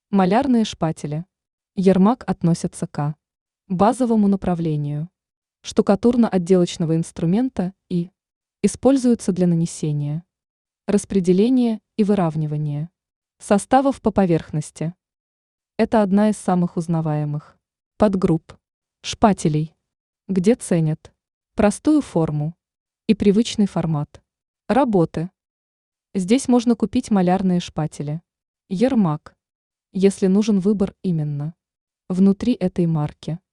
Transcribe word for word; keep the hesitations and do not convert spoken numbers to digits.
Малярные шпатели. Ермак относятся к базовому направлению штукатурно-отделочного инструмента и используются для нанесения, распределения и выравнивания составов по поверхности. Это одна из самых узнаваемых подгрупп шпателей, где ценят простую форму и привычный формат работы. Здесь можно купить малярные шпатели Ермак, если нужен выбор именно внутри этой марки.